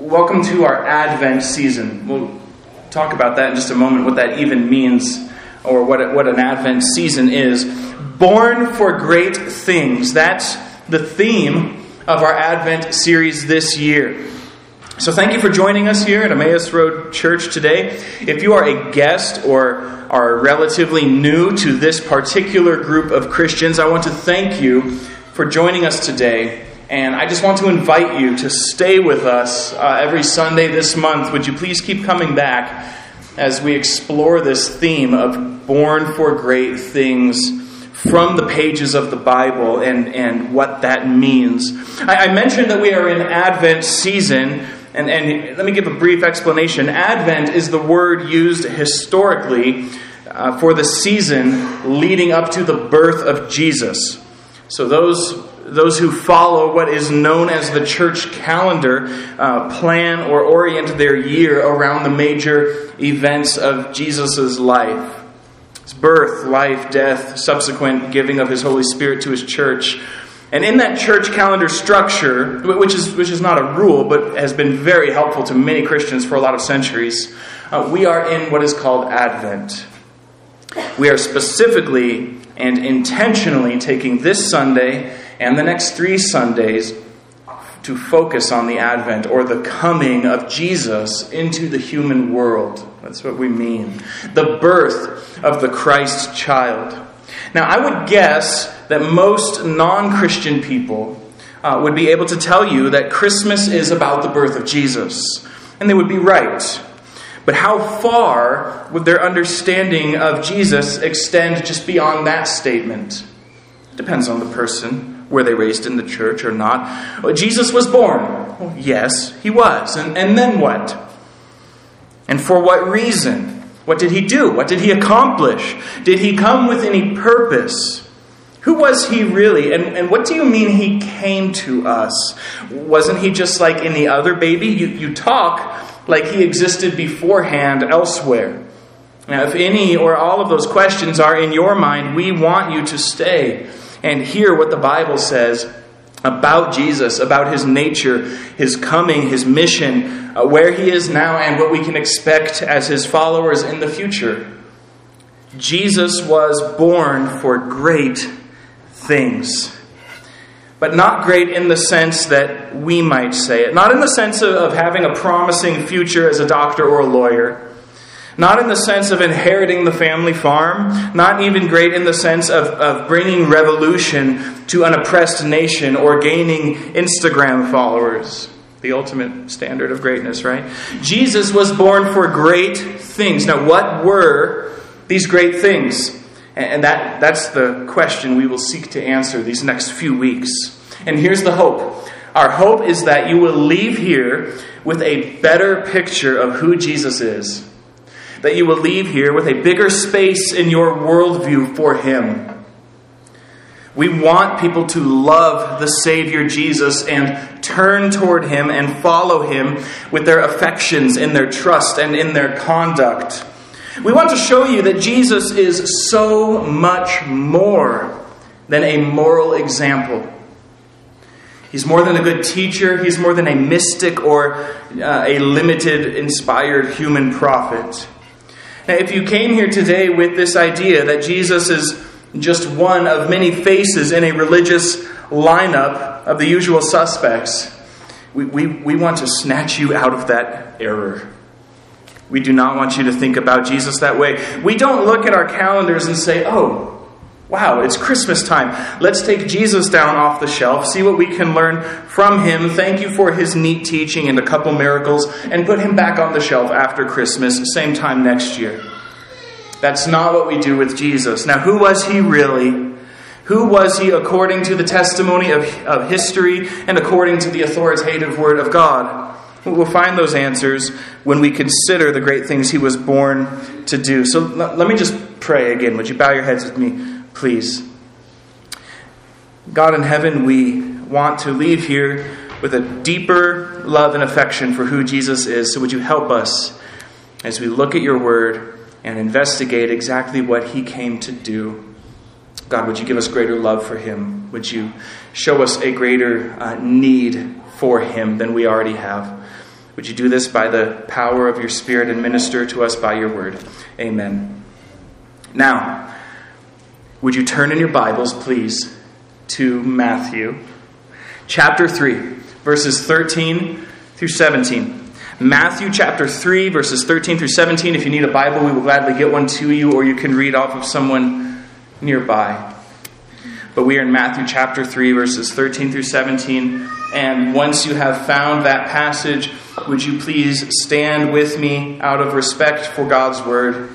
Welcome to our Advent season. We'll talk about that in just a moment, what that even means, or what an Advent season is. Born for great things. That's the theme of our Advent series this year. So thank you for joining us here at Emmaus Road Church today. If you are a guest or are relatively new to this particular group of Christians, I want to thank you for joining us today. And I just want to invite you to stay with us every Sunday this month. Would you please keep coming back as we explore this theme of born for great things from the pages of the Bible and what that means. I mentioned that we are in Advent season, and let me give a brief explanation. Advent is the word used historically for the season leading up to the birth of Jesus. So those who follow what is known as the church calendar plan or orient their year around the major events of Jesus' life. His birth, life, death, subsequent giving of His Holy Spirit to His church. And in that church calendar structure, which is not a rule, but has been very helpful to many Christians for a lot of centuries, we are in what is called Advent. We are specifically and intentionally taking this Sunday and the next 3 Sundays to focus on the Advent, or the coming of Jesus into the human world. That's what we mean. The birth of the Christ child. Now, I would guess that most non-Christian people would be able to tell you that Christmas is about the birth of Jesus. And they would be right. But how far would their understanding of Jesus extend just beyond that statement? It depends on the person. Were they raised in the church or not? Well, Jesus was born. Well, yes, He was. And then what? And for what reason? What did He do? What did He accomplish? Did He come with any purpose? Who was He really? And what do you mean He came to us? Wasn't He just like any other baby? You talk like He existed beforehand elsewhere. Now, if any or all of those questions are in your mind, we want you to stay and hear what the Bible says about Jesus, about His nature, His coming, His mission, where He is now, and what we can expect as His followers in the future. Jesus was born for great things. But not great in the sense that we might say it. Not in the sense of having a promising future as a doctor or a lawyer. Not in the sense of inheriting the family farm. Not even great in the sense of bringing revolution to an oppressed nation or gaining Instagram followers. The ultimate standard of greatness, right? Jesus was born for great things. Now, what were these great things? And that's the question we will seek to answer these next few weeks. And here's the hope. Our hope is that you will leave here with a better picture of who Jesus is. That you will leave here with a bigger space in your worldview for Him. We want people to love the Savior Jesus and turn toward Him and follow Him with their affections, in their trust, and in their conduct. We want to show you that Jesus is so much more than a moral example. He's more than a good teacher. He's more than a mystic or a limited, inspired human prophet. Now, if you came here today with this idea that Jesus is just one of many faces in a religious lineup of the usual suspects, we want to snatch you out of that error. We do not want you to think about Jesus that way. We don't look at our calendars and say, oh, wow, it's Christmas time. Let's take Jesus down off the shelf, see what we can learn from Him, thank you for His neat teaching and a couple miracles, and put Him back on the shelf after Christmas, same time next year. That's not what we do with Jesus. Now, who was He really? Who was He according to the testimony of history and according to the authoritative Word of God? We'll find those answers when we consider the great things He was born to do. So let me just pray again. Would you bow your heads with me, please? God in heaven, we want to leave here with a deeper love and affection for who Jesus is. So would you help us as we look at your word and investigate exactly what He came to do? God, would you give us greater love for Him? Would you show us a greater need for Him than we already have? Would you do this by the power of your Spirit and minister to us by your word? Amen. Now, would you turn in your Bibles, please, to Matthew chapter 3, verses 13 through 17. Matthew chapter 3, verses 13 through 17. If you need a Bible, we will gladly get one to you, or you can read off of someone nearby. But we are in Matthew chapter 3, verses 13 through 17. And once you have found that passage, would you please stand with me out of respect for God's word?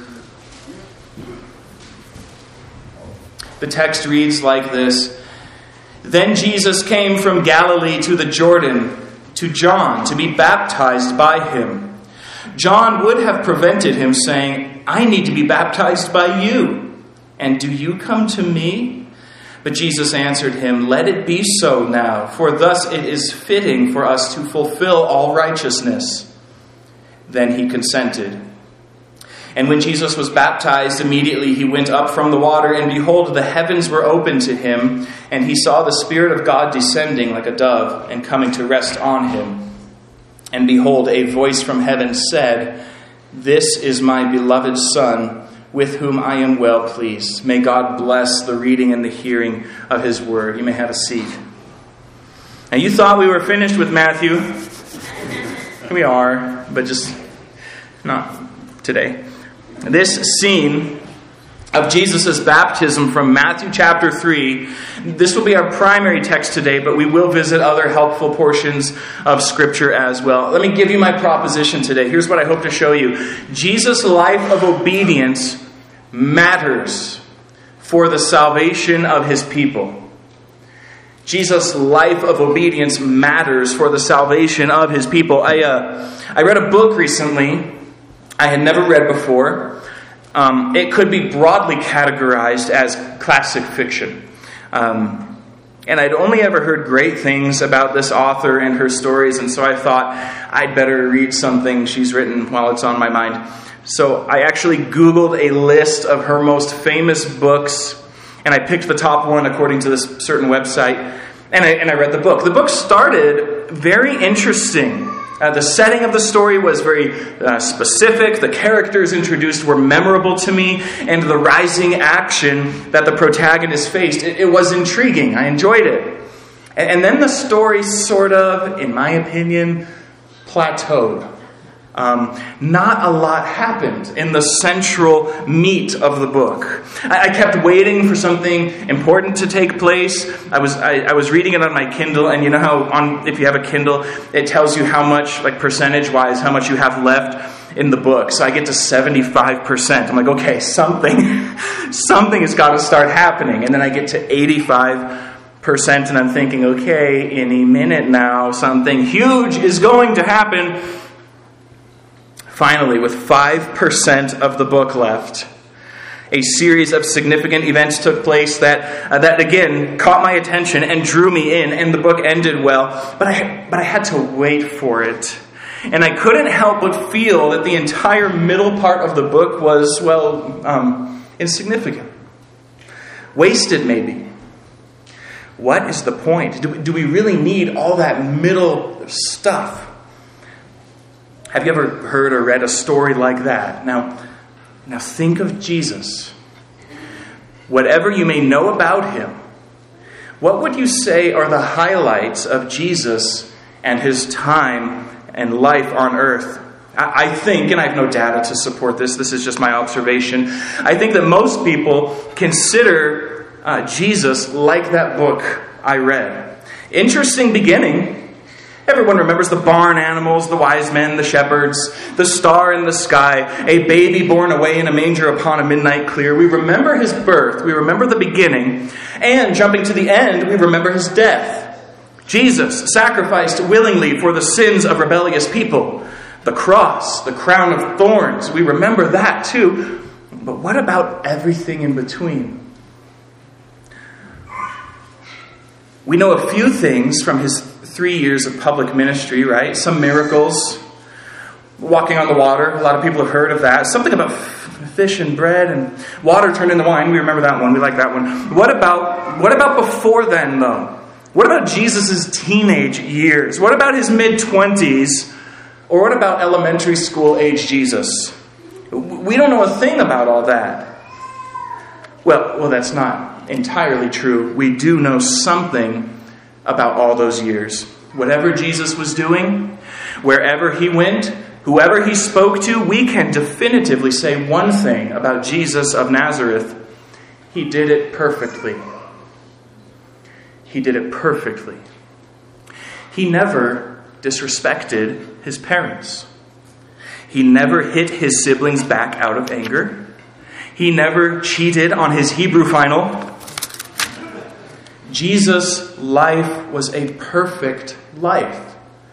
The text reads like this. Then Jesus came from Galilee to the Jordan to John to be baptized by him. John would have prevented him, saying, I need to be baptized by you, and do you come to me? But Jesus answered him, Let it be so now, for thus it is fitting for us to fulfill all righteousness. Then he consented. And when Jesus was baptized, immediately he went up from the water, and behold, the heavens were opened to him, and he saw the Spirit of God descending like a dove and coming to rest on him. And behold, a voice from heaven said, This is my beloved Son, with whom I am well pleased. May God bless the reading and the hearing of his word. You may have a seat. Now, you thought we were finished with Matthew. We are, but just not today. This scene of Jesus' baptism from Matthew chapter 3, this will be our primary text today, but we will visit other helpful portions of Scripture as well. Let me give you my proposition today. Here's what I hope to show you. Jesus' life of obedience matters for the salvation of his people. Jesus' life of obedience matters for the salvation of his people. I read a book recently I had never read before. It could be broadly categorized as classic fiction. And I'd only ever heard great things about this author and her stories, and so I thought I'd better read something she's written while it's on my mind. So I actually Googled a list of her most famous books, and I picked the top one according to this certain website, and I read the book. The book started very interesting. The setting of the story was very specific. The characters introduced were memorable to me. And the rising action that the protagonist faced, it was intriguing. I enjoyed it. And then the story sort of, in my opinion, plateaued. Not a lot happened in the central meat of the book. I kept waiting for something important to take place. I was reading it on my Kindle, and you know how if you have a Kindle, it tells you how much, like percentage-wise, how much you have left in the book. So I get to 75%. I'm like, okay, something has got to start happening. And then I get to 85%, and I'm thinking, okay, any minute now, something huge is going to happen. Finally, with 5% of the book left, a series of significant events took place that again caught my attention and drew me in, and the book ended well. But I had to wait for it, and I couldn't help but feel that the entire middle part of the book was insignificant, wasted maybe. What is the point? Do we really need all that middle stuff? Have you ever heard or read a story like that? Now think of Jesus. Whatever you may know about him, what would you say are the highlights of Jesus and his time and life on earth? I think, and I have no data to support this is just my observation, I think that most people consider Jesus like that book I read. Interesting beginning. Everyone remembers the barn animals, the wise men, the shepherds, the star in the sky, a baby born away in a manger upon a midnight clear. We remember his birth. We remember the beginning. And jumping to the end, we remember his death. Jesus sacrificed willingly for the sins of rebellious people. The cross, the crown of thorns. We remember that too. But what about everything in between? We know a few things from his 3 years of public ministry, right? Some miracles, walking on the water. A lot of people have heard of that. Something about fish and bread and water turned into wine. We remember that one. We like that one. What about before then, though? What about Jesus' teenage years? What about his mid-20s Or what about elementary school age Jesus? We don't know a thing about all that. Well, that's not entirely true. We do know something about all those years. Whatever Jesus was doing, wherever he went, whoever he spoke to, we can definitively say one thing about Jesus of Nazareth. He did it perfectly. He did it perfectly. He never disrespected his parents. He never hit his siblings back out of anger. He never cheated on his Hebrew final. Jesus' life was a perfect life.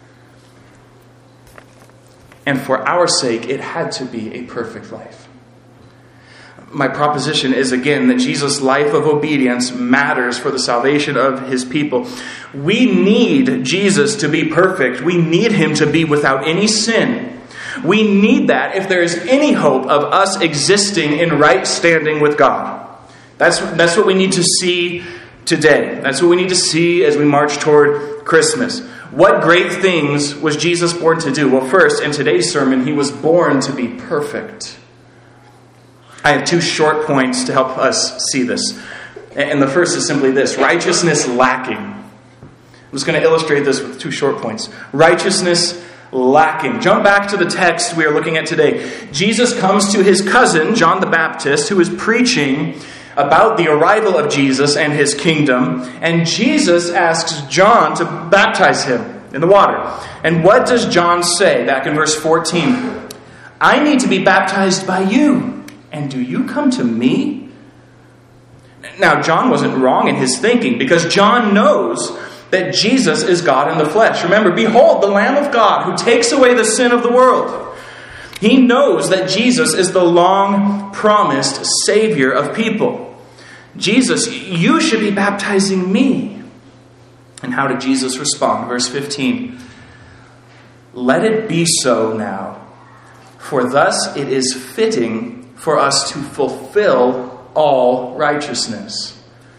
And for our sake, it had to be a perfect life. My proposition is, again, that Jesus' life of obedience matters for the salvation of his people. We need Jesus to be perfect. We need him to be without any sin. We need that if there is any hope of us existing in right standing with God. That's what we need to see today. That's what we need to see as we march toward Christmas. What great things was Jesus born to do? Well, first, in today's sermon, he was born to be perfect. I have 2 short points to help us see this. And the first is simply this: righteousness lacking. I'm just going to illustrate this with 2 short points. Righteousness lacking. Jump back to the text we are looking at today. Jesus comes to his cousin, John the Baptist, who is preaching about the arrival of Jesus and his kingdom. And Jesus asks John to baptize him in the water. And what does John say back in verse 14? I need to be baptized by you, and do you come to me? Now, John wasn't wrong in his thinking, because John knows that Jesus is God in the flesh. Remember, behold, the Lamb of God who takes away the sin of the world. He knows that Jesus is the long-promised Savior of people. Jesus, you should be baptizing me. And how did Jesus respond? Verse 15. Let it be so now, for thus it is fitting for us to fulfill all righteousness.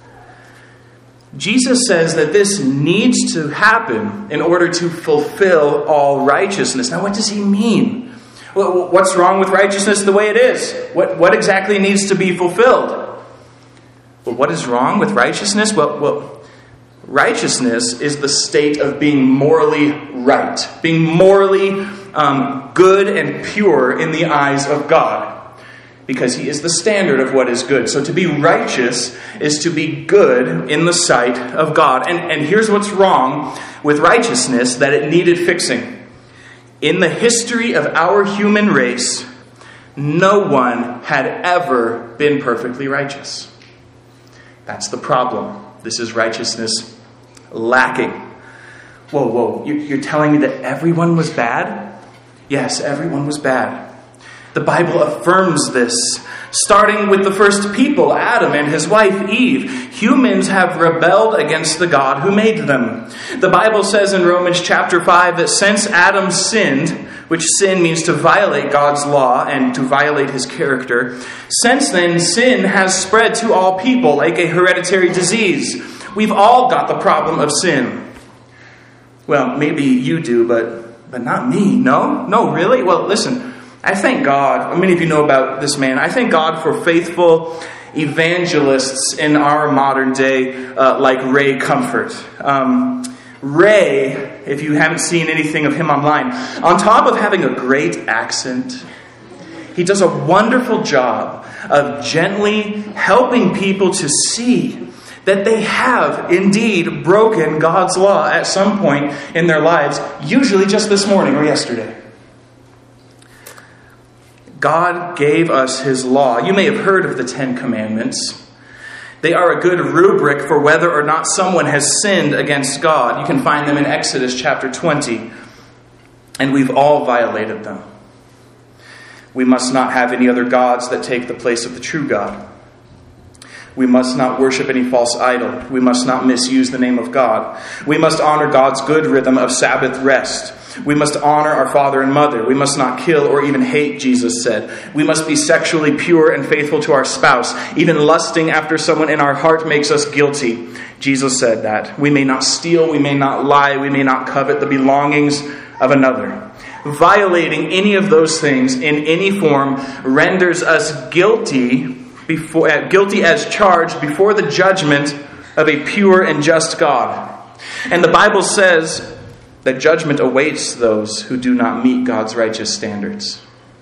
Jesus says that this needs to happen in order to fulfill all righteousness. Now, what does he mean? Well, what's wrong with righteousness the way it is? What exactly needs to be fulfilled? Well, what is wrong with righteousness? Well, righteousness is the state of being morally right, being morally good and pure in the eyes of God, because he is the standard of what is good. So to be righteous is to be good in the sight of God. And here's what's wrong with righteousness, that it needed fixing. In the history of our human race, no one had ever been perfectly righteous. That's the problem. This is righteousness lacking. Whoa. You're telling me that everyone was bad? Yes, everyone was bad. The Bible affirms this, starting with the first people, Adam and his wife Eve. Humans have rebelled against the God who made them. The Bible says in Romans chapter 5 that since Adam sinned, which sin means to violate God's law and to violate his character, since then sin has spread to all people like a hereditary disease. We've all got the problem of sin. Well, maybe you do, but not me. No, really? Well, listen. I thank God, many of you know about this man, I thank God for faithful evangelists in our modern day, like Ray Comfort. Ray, if you haven't seen anything of him online, on top of having a great accent, he does a wonderful job of gently helping people to see that they have indeed broken God's law at some point in their lives, usually just this morning or yesterday. God gave us his law. You may have heard of the 10 Commandments. They are a good rubric for whether or not someone has sinned against God. You can find them in Exodus chapter 20. And we've all violated them. We must not have any other gods that take the place of the true God. We must not worship any false idol. We must not misuse the name of God. We must honor God's good rhythm of Sabbath rest. We must honor our father and mother. We must not kill or even hate, Jesus said. We must be sexually pure and faithful to our spouse. Even lusting after someone in our heart makes us guilty. Jesus said that. We may not steal. We may not lie. We may not covet the belongings of another. Violating any of those things in any form renders us guilty as charged before the judgment of a pure and just God. And the Bible says that judgment awaits those who do not meet God's righteous standards.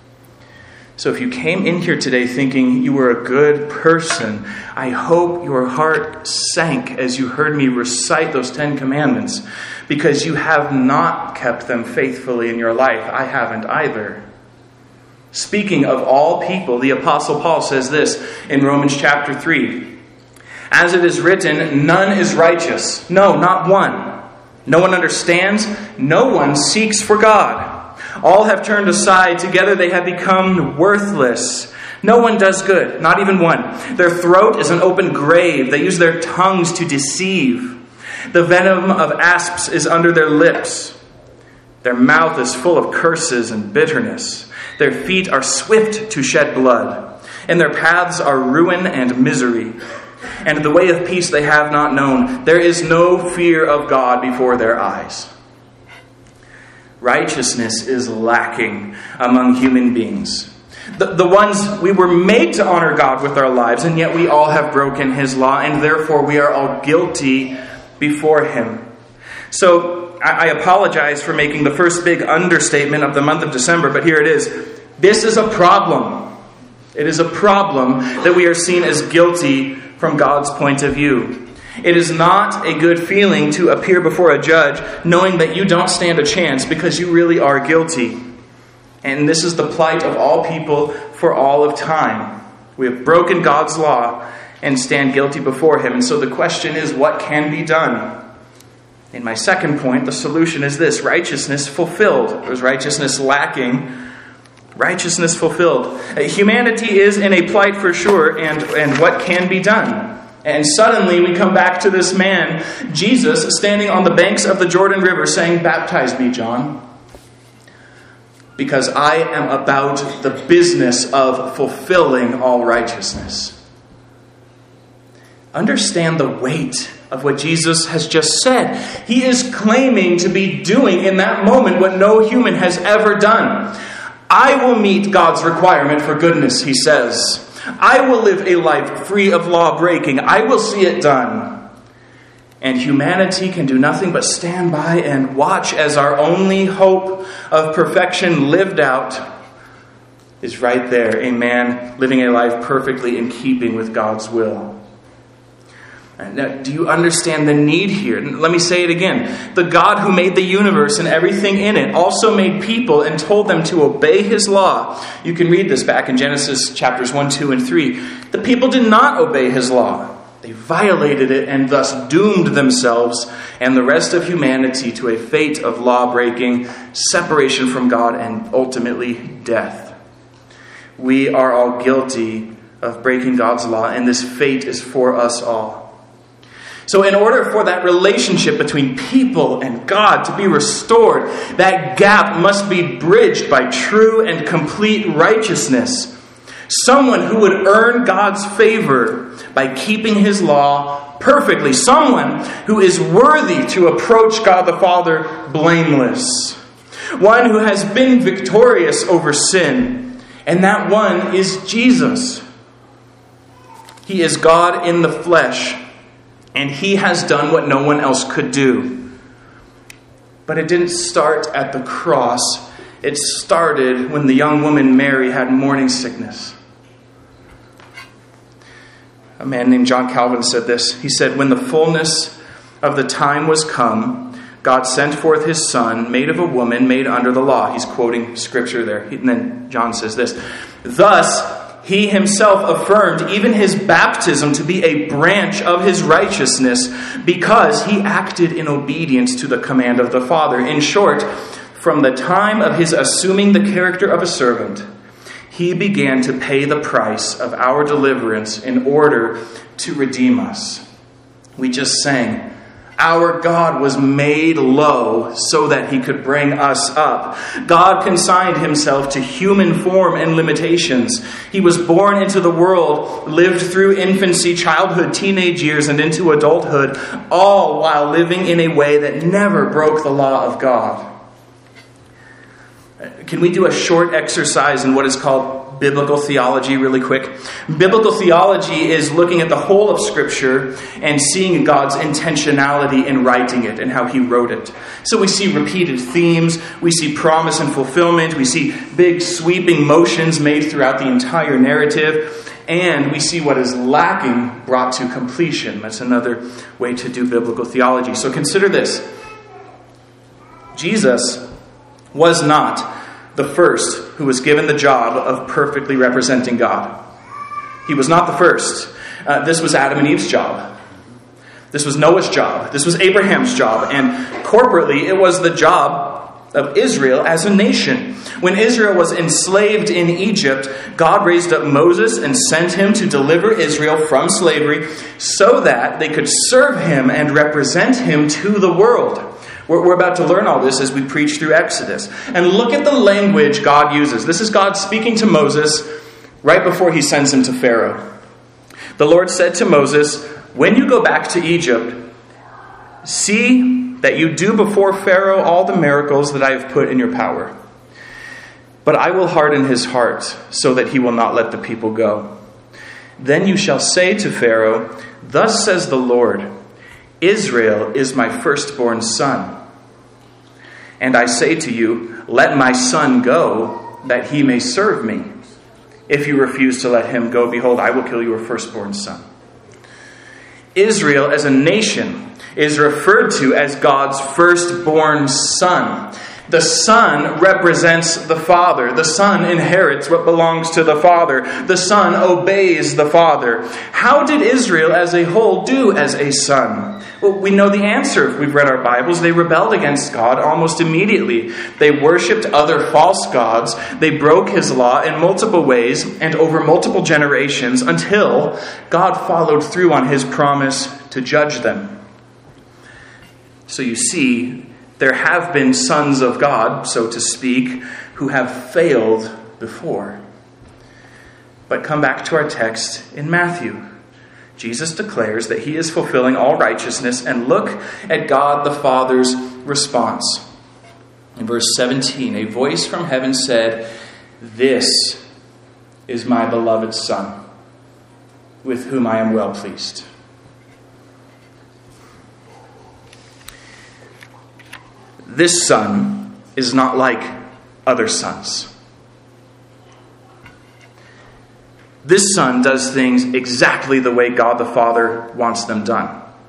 So if you came in here today thinking you were a good person, I hope your heart sank as you heard me recite those 10 commandments, because you have not kept them faithfully in your life. I haven't either. Speaking of all people, the Apostle Paul says this in Romans chapter 3. As it is written, none is righteous. No, not one. No one understands. No one seeks for God. All have turned aside. Together they have become worthless. No one does good, not even one. Their throat is an open grave. They use their tongues to deceive. The venom of asps is under their lips. Their mouth is full of curses and bitterness. Their feet are swift to shed blood. And their paths are ruin and misery. And the way of peace they have not known. There is no fear of God before their eyes. Righteousness is lacking among human beings. The ones we were made to honor God with our lives, and yet we all have broken His law, and therefore we are all guilty before Him. So I apologize for making the first big understatement of the month of December, but here it is. This is a problem. It is a problem that we are seen as guilty from God's point of view. It is not a good feeling to appear before a judge knowing that you don't stand a chance because you really are guilty. And this is the plight of all people for all of time. We have broken God's law and stand guilty before Him. And so the question is, what can be done? In my second point, the solution is this: righteousness fulfilled. There's righteousness lacking. Righteousness fulfilled. Humanity is in a plight for sure, and what can be done? And suddenly we come back to this man, Jesus, standing on the banks of the Jordan River saying, "Baptize me, John, because I am about the business of fulfilling all righteousness." Understand the weight of what Jesus has just said. He is claiming to be doing in that moment what no human has ever done. I will meet God's requirement for goodness, He says. I will live a life free of law breaking. I will see it done. And humanity can do nothing but stand by and watch as our only hope of perfection lived out is right there. A man living a life perfectly in keeping with God's will. Now, do you understand the need here? Let me say it again. The God who made the universe and everything in it also made people and told them to obey His law. You can read this back in Genesis chapters 1, 2, and 3. The people did not obey His law. They violated it and thus doomed themselves and the rest of humanity to a fate of law-breaking, separation from God, and ultimately death. We are all guilty of breaking God's law, and this fate is for us all. So in order for that relationship between people and God to be restored, that gap must be bridged by true and complete righteousness. Someone who would earn God's favor by keeping His law perfectly. Someone who is worthy to approach God the Father blameless. One who has been victorious over sin. And that one is Jesus. He is God in the flesh. And He has done what no one else could do. But it didn't start at the cross. It started when the young woman Mary had morning sickness. A man named John Calvin said this. He said, "When the fullness of the time was come, God sent forth His Son, made of a woman, made under the law." He's quoting scripture there. And then John says this. "Thus, He Himself affirmed even His baptism to be a branch of His righteousness because He acted in obedience to the command of the Father." In short, from the time of His assuming the character of a servant, He began to pay the price of our deliverance in order to redeem us. We just sang, our God was made low so that He could bring us up. God consigned Himself to human form and limitations. He was born into the world, lived through infancy, childhood, teenage years, and into adulthood, all while living in a way that never broke the law of God. Can we do a short exercise in what is called biblical theology really quick? Biblical theology is looking at the whole of Scripture and seeing God's intentionality in writing it and how He wrote it. So we see repeated themes, we see promise and fulfillment, we see big sweeping motions made throughout the entire narrative, and we see what is lacking brought to completion. That's another way to do biblical theology. So consider this. Jesus was not the first who was given the job of perfectly representing God. He was not the first. This was Adam and Eve's job. This was Noah's job. This was Abraham's job. And corporately, it was the job of Israel as a nation. When Israel was enslaved in Egypt, God raised up Moses and sent him to deliver Israel from slavery so that they could serve him and represent him to the world. We're about to learn all this as we preach through Exodus. And look at the language God uses. This is God speaking to Moses right before he sends him to Pharaoh. The Lord said to Moses, "When you go back to Egypt, see that you do before Pharaoh all the miracles that I have put in your power. But I will harden his heart so that he will not let the people go. Then you shall say to Pharaoh, 'Thus says the Lord, Israel is my firstborn son. And I say to you, let my son go, that he may serve me. If you refuse to let him go, behold, I will kill your firstborn son.'" Israel as a nation is referred to as God's firstborn son. The son represents the father. The son inherits what belongs to the father. The son obeys the father. How did Israel as a whole do as a son? Well, we know the answer if we've read our Bibles. They rebelled against God almost immediately. They worshipped other false gods. They broke his law in multiple ways and over multiple generations until God followed through on his promise to judge them. So you see, there have been sons of God, so to speak, who have failed before. But come back to our text in Matthew. Jesus declares that he is fulfilling all righteousness, and look at God the Father's response. In verse 17, a voice from heaven said, "This is my beloved Son, with whom I am well pleased." This son is not like other sons. This son does things exactly the way God the Father wants them done.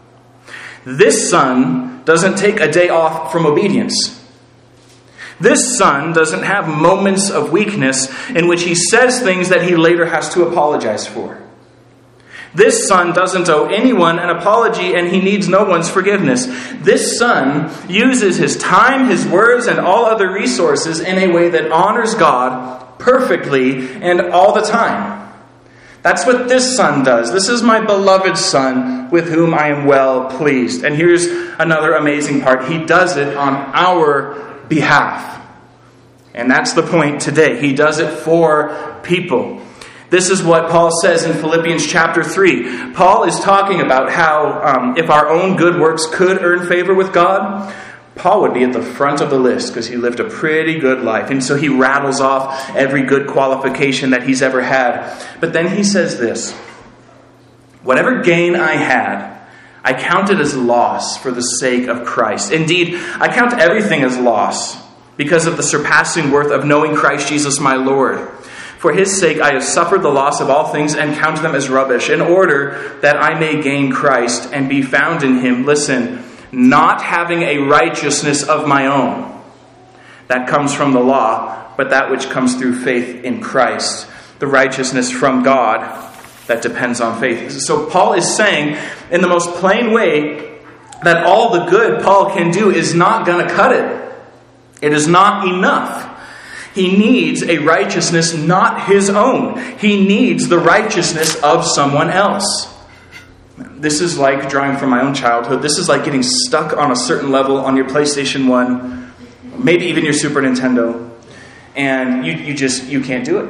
This son doesn't take a day off from obedience. This son doesn't have moments of weakness in which he says things that he later has to apologize for. This son doesn't owe anyone an apology, and he needs no one's forgiveness. This son uses his time, his words, and all other resources in a way that honors God perfectly and all the time. That's what this son does. This is my beloved son with whom I am well pleased. And here's another amazing part. He does it on our behalf. And that's the point today. He does it for people. This is what Paul says in Philippians chapter 3. Paul is talking about how if our own good works could earn favor with God, Paul would be at the front of the list because he lived a pretty good life. And so he rattles off every good qualification that he's ever had. But then he says this, "Whatever gain I had, I count it as loss for the sake of Christ. Indeed, I count everything as loss because of the surpassing worth of knowing Christ Jesus my Lord. For his sake I have suffered the loss of all things and count them as rubbish, in order that I may gain Christ and be found in him." Listen, "not having a righteousness of my own that comes from the law, but that which comes through faith in Christ, the righteousness from God that depends on faith." So Paul is saying in the most plain way that all the good Paul can do is not going to cut it. It is not enough. He needs a righteousness not his own. He needs the righteousness of someone else. This is like drawing from my own childhood. This is like getting stuck on a certain level on your PlayStation 1, maybe even your Super Nintendo, and you can't do it.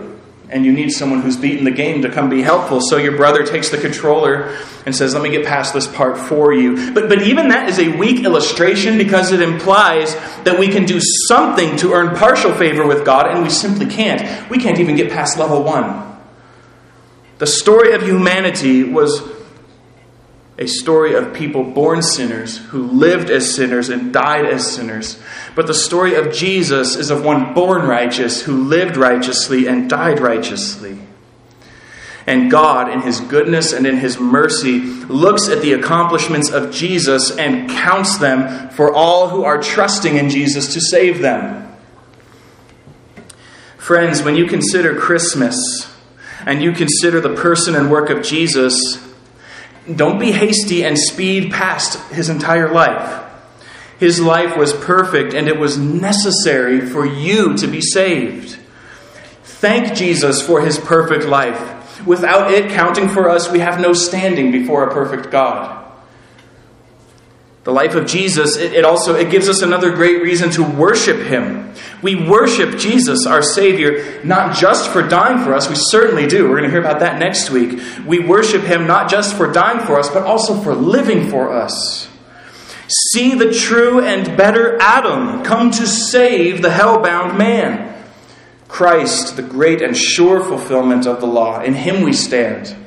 and you need someone who's beaten the game to come be helpful. So your brother takes the controller and says, let me get past this part for you. But even that is a weak illustration because it implies that we can do something to earn partial favor with God, and we simply can't. We can't even get past level 1. The story of humanity was a story of people born sinners who lived as sinners and died as sinners. But the story of Jesus is of one born righteous who lived righteously and died righteously. And God, in His goodness and in His mercy, looks at the accomplishments of Jesus and counts them for all who are trusting in Jesus to save them. Friends, when you consider Christmas and you consider the person and work of Jesus, don't be hasty and speed past His entire life. His life was perfect, and it was necessary for you to be saved. Thank Jesus for His perfect life. Without it counting for us, we have no standing before a perfect God. The life of Jesus, it gives us another great reason to worship Him. We worship Jesus, our Savior, not just for dying for us. We certainly do. We're going to hear about that next week. We worship Him not just for dying for us, but also for living for us. See the true and better Adam come to save the hell-bound man. Christ, the great and sure fulfillment of the law. In Him we stand.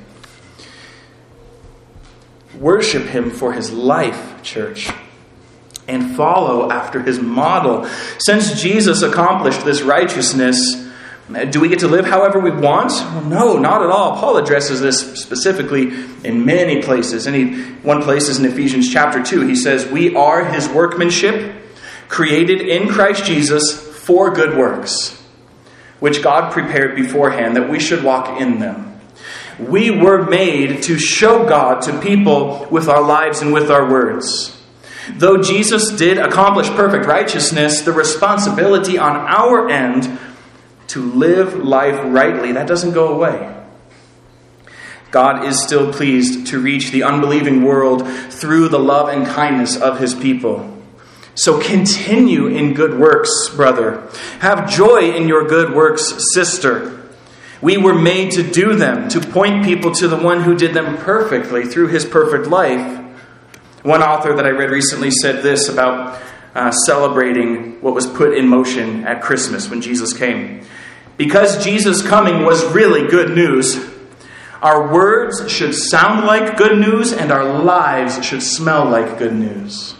Worship Him for His life, church, and follow after His model. Since Jesus accomplished this righteousness, do we get to live however we want? Well, no, not at all. Paul addresses this specifically in many places. One place is in Ephesians chapter 2. He says, we are His workmanship, created in Christ Jesus for good works, which God prepared beforehand that we should walk in them. We were made to show God to people with our lives and with our words. Though Jesus did accomplish perfect righteousness, the responsibility on our end to live life rightly, that doesn't go away. God is still pleased to reach the unbelieving world through the love and kindness of His people. So continue in good works, brother. Have joy in your good works, sister. We were made to do them, to point people to the one who did them perfectly through His perfect life. One author that I read recently said this about celebrating what was put in motion at Christmas when Jesus came. Because Jesus' coming was really good news, our words should sound like good news and our lives should smell like good news.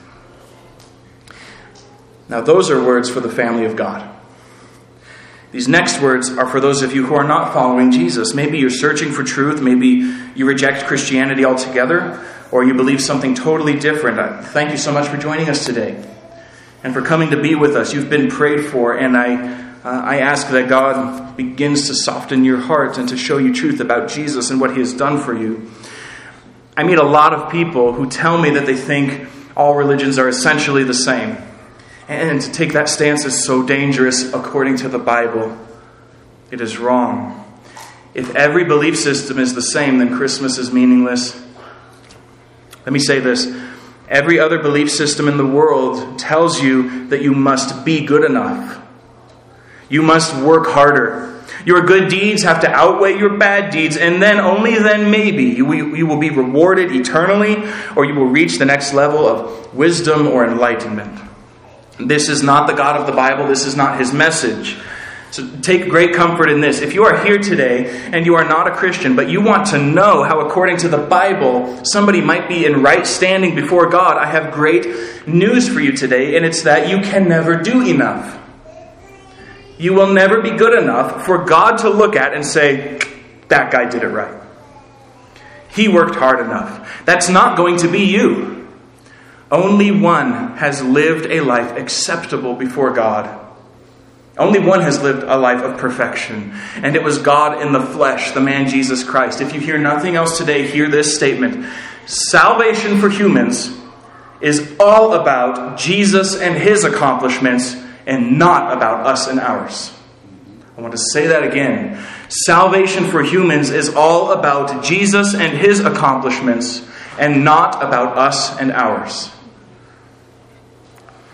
Now those are words for the family of God. These next words are for those of you who are not following Jesus. Maybe you're searching for truth. Maybe you reject Christianity altogether, or you believe something totally different. Thank you so much for joining us today and for coming to be with us. You've been prayed for, and I ask that God begins to soften your heart and to show you truth about Jesus and what He has done for you. I meet a lot of people who tell me that they think all religions are essentially the same. And to take that stance is so dangerous according to the Bible. It is wrong. If every belief system is the same, then Christmas is meaningless. Let me say this. Every other belief system in the world tells you that you must be good enough. You must work harder. Your good deeds have to outweigh your bad deeds, and then, only then maybe, you will be rewarded eternally, or you will reach the next level of wisdom or enlightenment. This is not the God of the Bible. This is not His message. So take great comfort in this. If you are here today and you are not a Christian, but you want to know how, according to the Bible, somebody might be in right standing before God, I have great news for you today, and it's that you can never do enough. You will never be good enough for God to look at and say, that guy did it right. He worked hard enough. That's not going to be you. Only one has lived a life acceptable before God. Only one has lived a life of perfection. And it was God in the flesh, the man Jesus Christ. If you hear nothing else today, hear this statement. Salvation for humans is all about Jesus and His accomplishments and not about us and ours. I want to say that again. Salvation for humans is all about Jesus and His accomplishments and not about us and ours.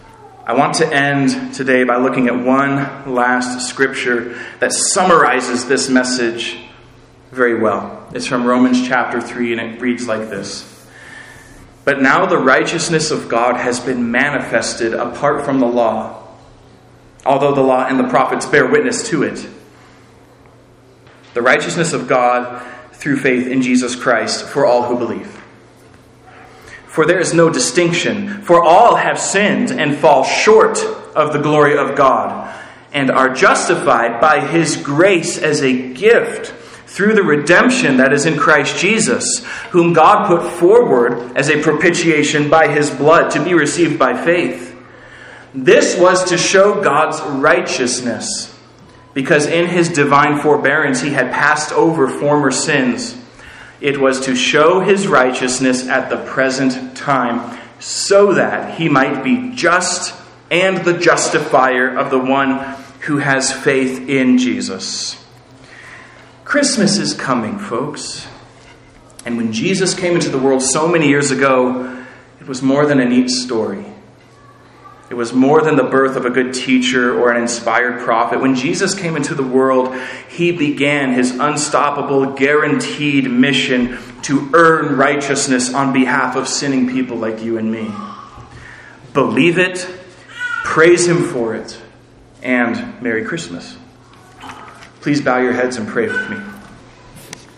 I want to end today by looking at one last scripture that summarizes this message very well. It's from Romans chapter 3, and it reads like this. But now the righteousness of God has been manifested apart from the law, although the law and the prophets bear witness to it. The righteousness of God through faith in Jesus Christ for all who believe. For there is no distinction, for all have sinned and fall short of the glory of God, and are justified by his grace as a gift through the redemption that is in Christ Jesus, whom God put forward as a propitiation by his blood to be received by faith. This was to show God's righteousness, because in his divine forbearance he had passed over former sins. It was to show his righteousness at the present time, so that he might be just and the justifier of the one who has faith in Jesus. Christmas is coming, folks. And when Jesus came into the world so many years ago, it was more than a neat story. It was more than the birth of a good teacher or an inspired prophet. When Jesus came into the world, he began his unstoppable, guaranteed mission to earn righteousness on behalf of sinning people like you and me. Believe it, praise him for it, and Merry Christmas. Please bow your heads and pray with me.